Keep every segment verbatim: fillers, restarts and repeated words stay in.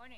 morning.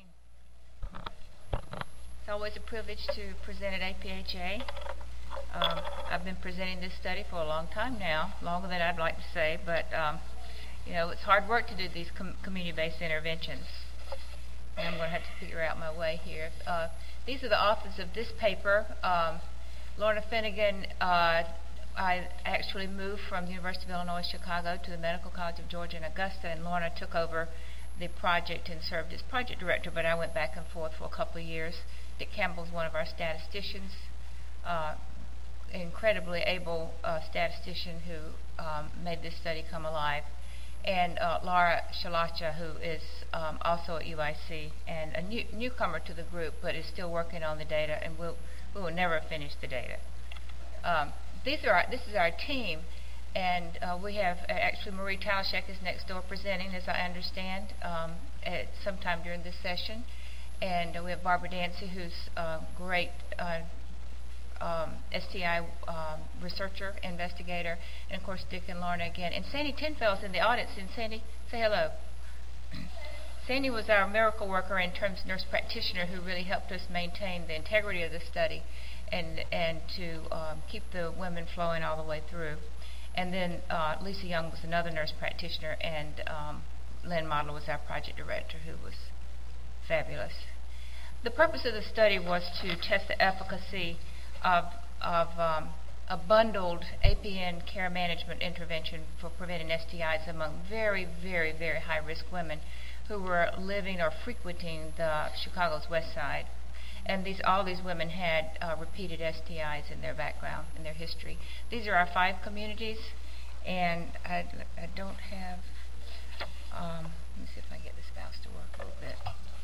It's always a privilege to present at A P H A. Um, I've been presenting this study for a long time now, longer than I'd like to say, but um, you know, it's hard work to do these com community-based interventions. And I'm going to have to figure out my way here. Uh, these are the authors of this paper. Um, Lorna Finnegan, uh, I actually moved from the University of Illinois Chicago to the Medical College of Georgia in Augusta, and Lorna took over the project and served as project director, but I went back and forth for a couple of years. Dick Campbell's one of our statisticians, uh, incredibly able uh, statistician who um, made this study come alive. And uh, Laura Shalacha, who is um, also at U I C and a new, newcomer to the group, but is still working on the data, and we'll, we will never finish the data. Um, these are our, this is our team, and uh, we have uh, actually Marie Talashek is next door presenting, as I understand, um, at sometime during this session. And uh, we have Barbara Dancy, who's a great uh, um, S T I um, researcher, investigator, and of course Dick and Lorna again. And Sandy Tinfeld's in the audience. And Sandy, say hello. Sandy was our miracle worker in terms of nurse practitioner who really helped us maintain the integrity of the study and and to um, keep the women flowing all the way through. And then uh, Lisa Young was another nurse practitioner, and um, Lynn Modler was our project director, who was fabulous. The purpose of the study was to test the efficacy of, of um, a bundled A P N care management intervention for preventing S T Is among very, very, very high-risk women who were living or frequenting the Chicago's West Side. And these, all these women had uh, repeated S T Is in their background, in their history. These are our five communities, and I, I don't have, um, let me see if I can get this mouse to work a little bit.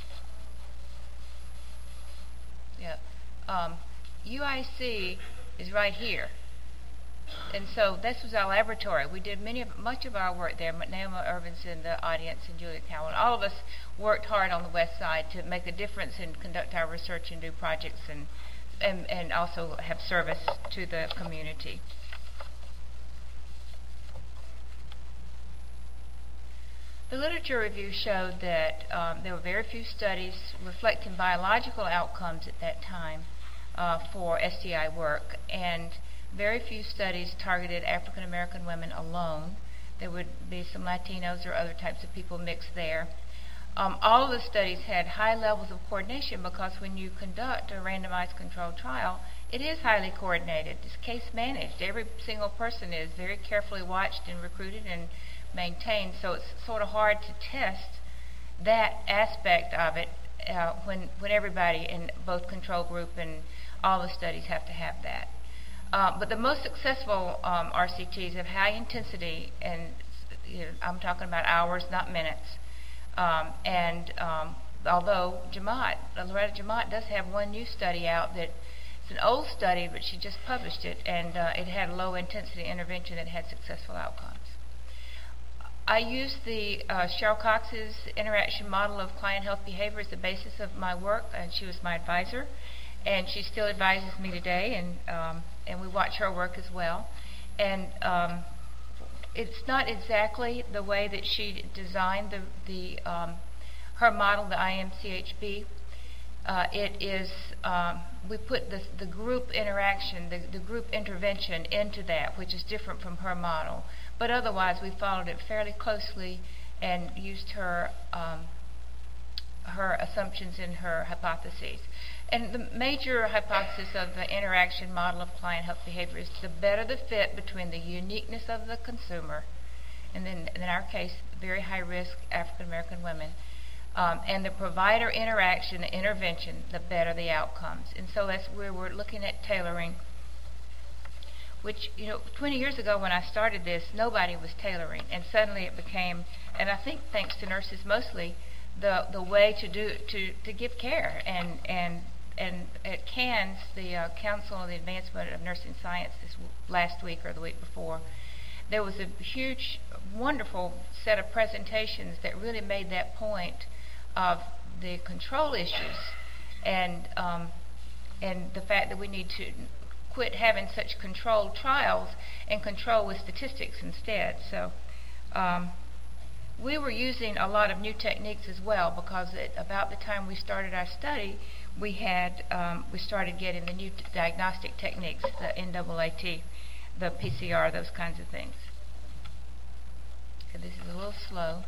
Yeah. Um, U I C is right here. And so this was our laboratory. We did many of, much of our work there. Naomi Irvin's in the audience, and Julia Cowan. All of us worked hard on the West Side to make a difference and conduct our research and do projects and, and, and also have service to the community. The literature review showed that um, there were very few studies reflecting biological outcomes at that time uh, for S T I work, and very few studies targeted African American women alone. There would be some Latinos or other types of people mixed there. Um, all of the studies had high levels of coordination, because when you conduct a randomized controlled trial, it is highly coordinated. It's case managed. Every single person is very carefully watched and recruited and maintained, so it's sort of hard to test that aspect of it uh, when, when everybody in both control group and all the studies have to have that. Uh, but the most successful um, R C Ts have high intensity, and you know, I'm talking about hours, not minutes. Um, and um, although Jamaat, Loretta Jamaat does have one new study out that it's an old study, but she just published it, and uh, it had a low intensity intervention that had successful outcomes. I used the uh, Cheryl Cox's interaction model of client health behavior as the basis of my work, and she was my advisor, and she still advises me today, and um, and we watch her work as well. And um, it's not exactly the way that she designed the, the um, her model, the I M C H B. Uh, it is, um, we put the, the group interaction, the, the group intervention into that, which is different from her model. But otherwise, we followed it fairly closely and used her um, her assumptions and her hypotheses. And the major hypothesis of the interaction model of client health behavior is the better the fit between the uniqueness of the consumer, and then in our case, very high-risk African American women, um, and the provider interaction, the intervention, the better the outcomes. And so that's where we're looking at tailoring, which, you know, twenty years ago when I started this, nobody was tailoring, and suddenly it became, and I think thanks to nurses mostly, the the way to do to to give care. And and and at CANS, the uh, Council on the Advancement of Nursing Science, this w last week or the week before, there was a huge, wonderful set of presentations that really made that point of the control issues, and um, and the fact that we need to quit having such controlled trials and control with statistics instead. So um, we were using a lot of new techniques as well, because at about the time we started our study, we had um, we started getting the new t- diagnostic techniques, the N double A T, the P C R, those kinds of things. Okay, this is a little slow.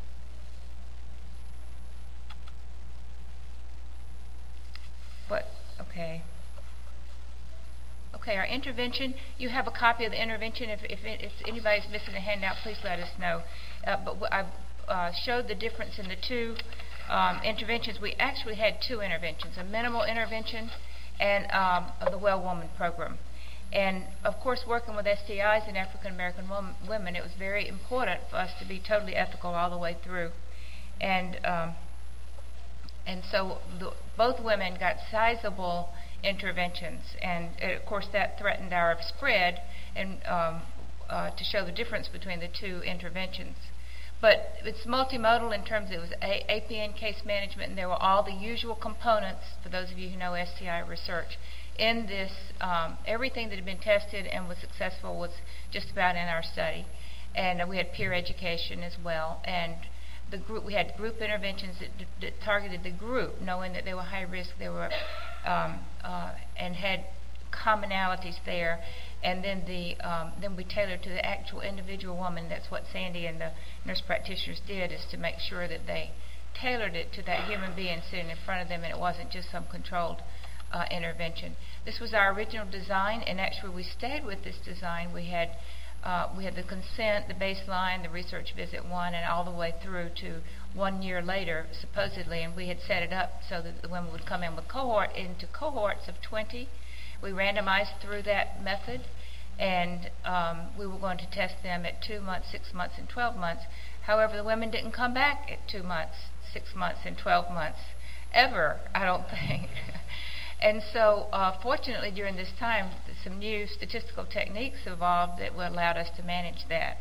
But, okay. Okay, our intervention, you have a copy of the intervention. If, if, if anybody's missing a handout, please let us know. Uh, but w- I've uh, showed the difference in the two um, interventions. We actually had two interventions, a minimal intervention and um, the Well Woman program. And, of course, working with S T Is in African American wom- women, it was very important for us to be totally ethical all the way through. And um, and so the, both women got sizable interventions, and uh, of course that threatened our spread, and um, uh, to show the difference between the two interventions. But it's multimodal in terms of it was a- APN case management, and there were all the usual components, for those of you who know S T I research. In this, um, everything that had been tested and was successful was just about in our study. And uh, we had peer education as well. And the group, we had group interventions that, d- that targeted the group, knowing that they were high risk, they were, um, uh, and had commonalities there. And then the um, then we tailored to the actual individual woman. That's what Sandy and the nurse practitioners did, is to make sure that they tailored it to that human being sitting in front of them, and it wasn't just some controlled uh, intervention. This was our original design, and actually we stayed with this design. We had uh, we had the consent, the baseline, the research visit one, and all the way through to one year later, supposedly, and we had set it up so that the women would come in with cohort into cohorts of twenty. We randomized through that method, and um, we were going to test them at two months, six months, and twelve months. However, the women didn't come back at two months, six months, and twelve months, ever, I don't think. And so, uh, fortunately, during this time, some new statistical techniques evolved that allowed us to manage that.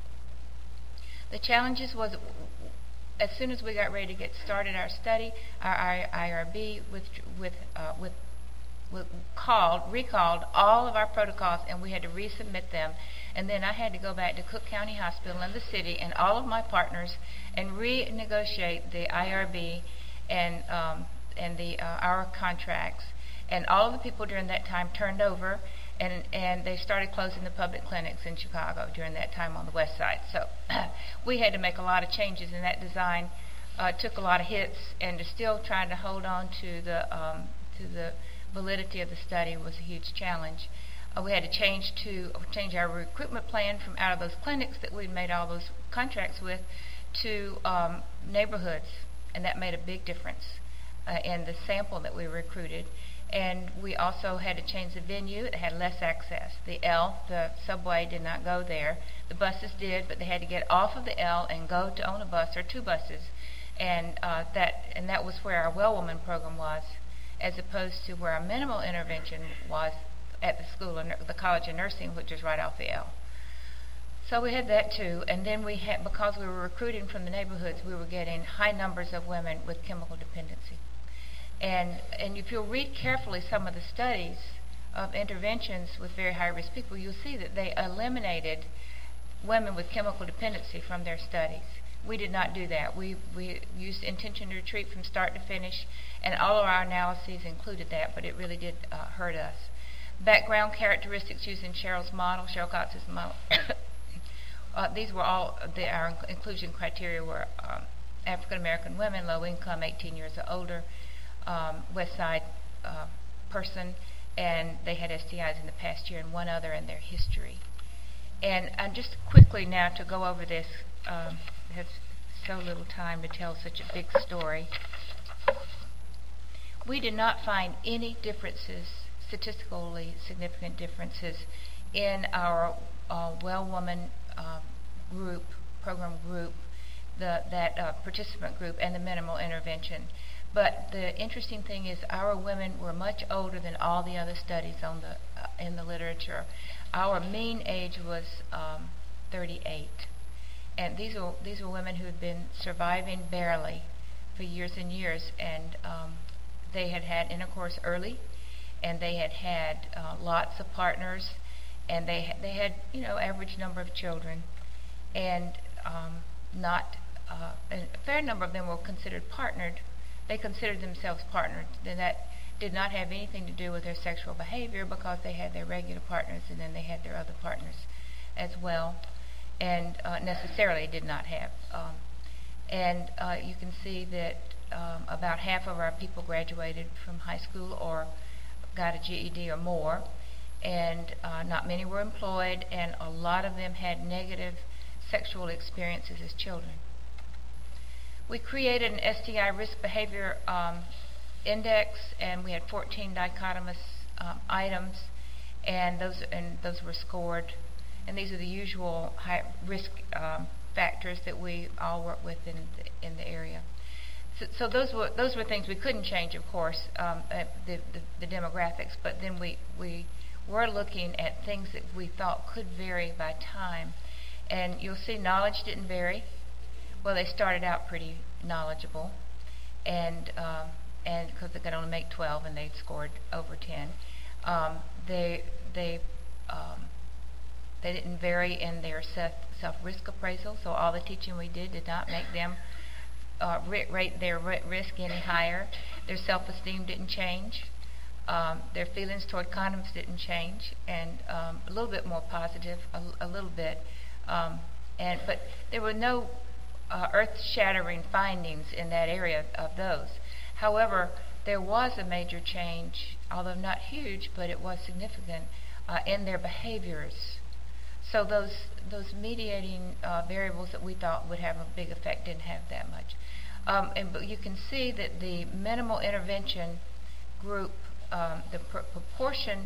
The challenges was, as soon as we got ready to get started our study, our I R B with with uh, with called, recalled all of our protocols, and we had to resubmit them. And then I had to go back to Cook County Hospital in the city and all of my partners and renegotiate the I R B and um, and the uh, our contracts. And all of the people during that time turned over, and and they started closing the public clinics in Chicago during that time on the west side. So we had to make a lot of changes in that design. Uh, took a lot of hits, and to still trying to hold on to the um, to the validity of the study was a huge challenge. Uh, we had to change to change our recruitment plan from out of those clinics that we'd made all those contracts with to um, neighborhoods, and that made a big difference uh, in the sample that we recruited. And we also had to change the venue. It had less access. The L, the subway, did not go there. The buses did, but they had to get off of the L and go to own a bus or two buses, and uh, that and that was where our Well Woman program was, as opposed to where our minimal intervention was at the school, of, the College of Nursing, which is right off the L. So we had that too, and then we had, because we were recruiting from the neighborhoods, we were getting high numbers of women with chemical dependency. And and if you'll read carefully some of the studies of interventions with very high-risk people, you'll see that they eliminated women with chemical dependency from their studies. We did not do that. We we used intention to treat from start to finish, and all of our analyses included that, but it really did uh, hurt us. Background characteristics using Cheryl's model, Cheryl Cox's model. uh, these were all, the, our inclusion criteria were um, African American women, low income, eighteen years or older, um, West Side uh, person, and they had S T Is in the past year and one other in their history. And uh, just quickly now to go over this, um, have so little time to tell such a big story. We did not find any differences, statistically significant differences, in our uh, Well Woman uh, group, program group, the, that uh, participant group, and the minimal intervention. But the interesting thing is our women were much older than all the other studies on the uh, in the literature. Our mean age was um, thirty-eight. And these were, these were women who had been surviving barely for years and years, and um, they had had intercourse early, and they had had uh, lots of partners, and they ha- they had, you know, average number of children, and um, not, uh, a fair number of them were considered partnered. They considered themselves partnered. Then that did not have anything to do with their sexual behavior, because they had their regular partners and then they had their other partners as well, and uh, necessarily did not have. Um, and uh, you can see that um, about half of our people graduated from high school or got a G E D or more, and uh, not many were employed, and a lot of them had negative sexual experiences as children. We created an S T I risk behavior um, index, and we had fourteen dichotomous um, items, and those and those were scored. And these are the usual high risk um, factors that we all work with in the, in the area. So, so those were those were things we couldn't change, of course, um, uh, the, the the demographics. But then we we were looking at things that we thought could vary by time, and you'll see knowledge didn't vary. Well, they started out pretty knowledgeable, and um, and because they could only make twelve and they scored over ten, um, they they um, they didn't vary in their self self risk appraisal. So all the teaching we did did not make them uh, rate their risk any higher. Their self-esteem didn't change. Um, their feelings toward condoms didn't change, and um, a little bit more positive, a, a little bit, um, and but there were no Uh, earth-shattering findings in that area of those. However, there was a major change, although not huge, but it was significant uh, in their behaviors. So those those mediating uh, variables that we thought would have a big effect didn't have that much. Um, and but you can see that the minimal intervention group, um, the pr- proportion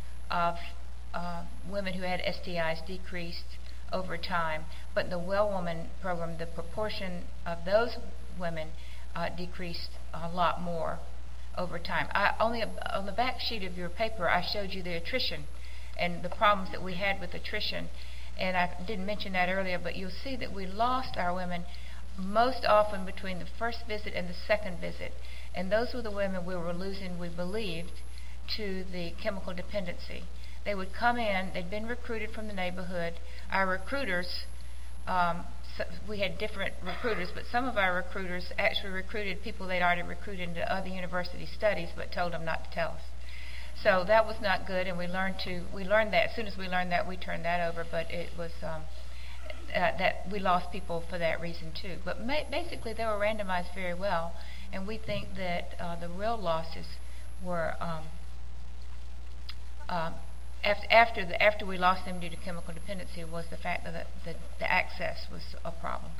of uh, women who had S T Is decreased over time, but in the Well Woman program, the proportion of those women uh, decreased a lot more over time. I, only on the back sheet of your paper, I showed you the attrition and the problems that we had with attrition, and I didn't mention that earlier, but you'll see that we lost our women most often between the first visit and the second visit, and those were the women we were losing, we believed, to the chemical dependency. They would come in, they'd been recruited from the neighborhood. Our recruiters, um, so we had different recruiters, but some of our recruiters actually recruited people they'd already recruited into other university studies, but told them not to tell us. So that was not good, and we learned to, we learned that. As soon as we learned that, we turned that over, but it was, um, uh, that we lost people for that reason too. But ma- basically they were randomized very well, and we think that uh, the real losses were um, um, After after, the, after we lost them due to chemical dependency was the fact that the, the, the access was a problem.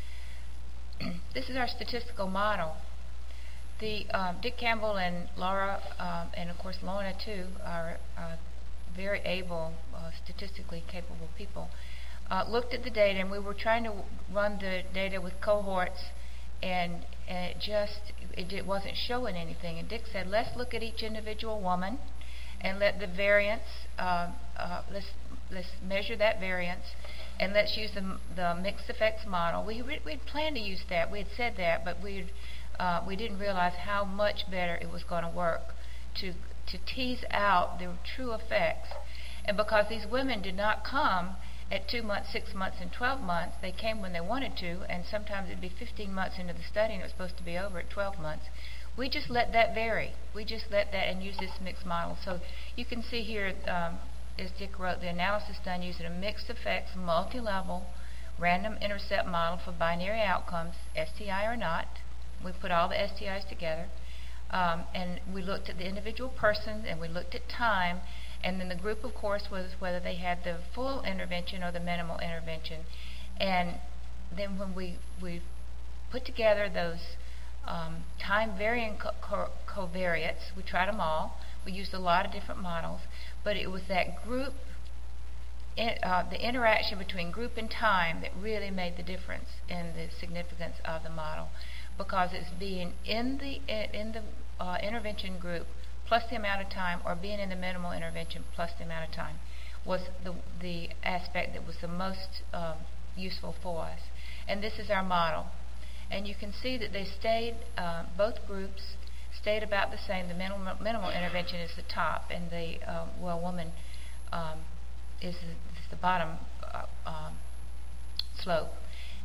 This is our statistical model. The um, Dick Campbell and Laura, um, and of course Lorna too, are uh, very able, uh, statistically capable people, uh, looked at the data, and we were trying to run the data with cohorts, and, and it just it, it wasn't showing anything. And Dick said, let's look at each individual woman and let the variance, uh, uh, let's let's measure that variance, and let's use the, the mixed effects model. We we had planned to use that. We had said that, but we uh, we didn't realize how much better it was going to work to to tease out the true effects. And because these women did not come at two months, six months, and twelve months, they came when they wanted to, and sometimes it'd be fifteen months into the study, and it was supposed to be over at twelve months. We just let that vary. We just let that and use this mixed model. So you can see here, um, as Dick wrote, the analysis done using a mixed effects, multi-level, random intercept model for binary outcomes, S T I or not. We put all the S T Is together. Um, and we looked at the individual person, and we looked at time, and then the group, of course, was whether they had the full intervention or the minimal intervention. And then when we, we put together those Um, time varying co- co- covariates, we tried them all. We used a lot of different models, but it was that group, in, uh, the interaction between group and time that really made the difference in the significance of the model, because it's being in the in the uh, intervention group plus the amount of time, or being in the minimal intervention plus the amount of time, was the the aspect that was the most um, useful for us. And this is our model. And you can see that they stayed, uh, both groups stayed about the same. The minimal, minimal intervention is the top, and the uh, Well Woman um, is, the, is the bottom uh, um, slope.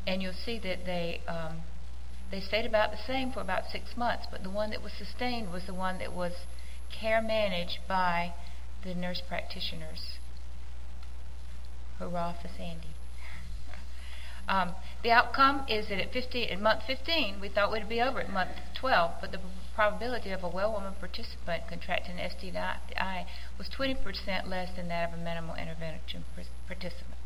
and you'll see that they um, they stayed about the same for about six months, but the one that was sustained was the one that was care managed by the nurse practitioners. Hurrah for Sandy. Um, the outcome is that at fifteen, in month fifteen, we thought we'd be over at month twelve, but the probability of a well-woman participant contracting S T I was twenty percent less than that of a minimal intervention participant.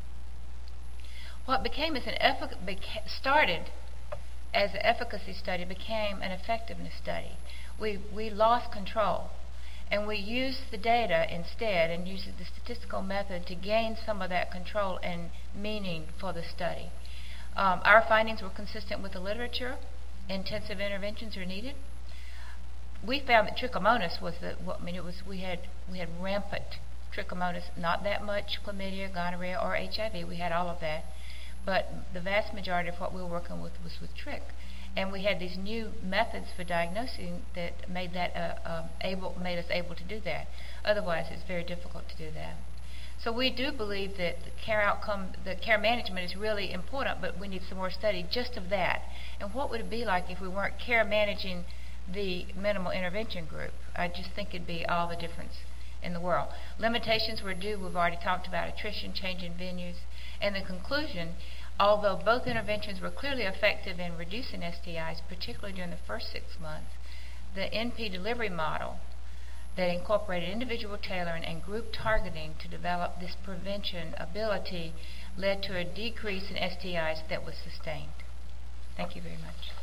What became as an effic- beca- started as an efficacy study became an effectiveness study. We we lost control, and we used the data instead and used the statistical method to gain some of that control and meaning for the study. Um, our findings were consistent with the literature. Intensive interventions are needed. We found that trichomonas was the, well, I mean, it was we had we had rampant trichomonas, not that much chlamydia, gonorrhea, or H I V. We had all of that, but the vast majority of what we were working with was with trick. And we had these new methods for diagnosing that made that uh, uh, able made us able to do that. Otherwise, it's very difficult to do that. So we do believe that the care outcome, the care management is really important, but we need some more study just of that. And what would it be like if we weren't care managing the minimal intervention group? I just think it'd be all the difference in the world. Limitations were due. We've already talked about attrition, change in venues, and the conclusion. Although both interventions were clearly effective in reducing S T Is, particularly during the first six months, the N P delivery model that incorporated individual tailoring and group targeting to develop this prevention ability led to a decrease in S T Is that was sustained. Thank you very much.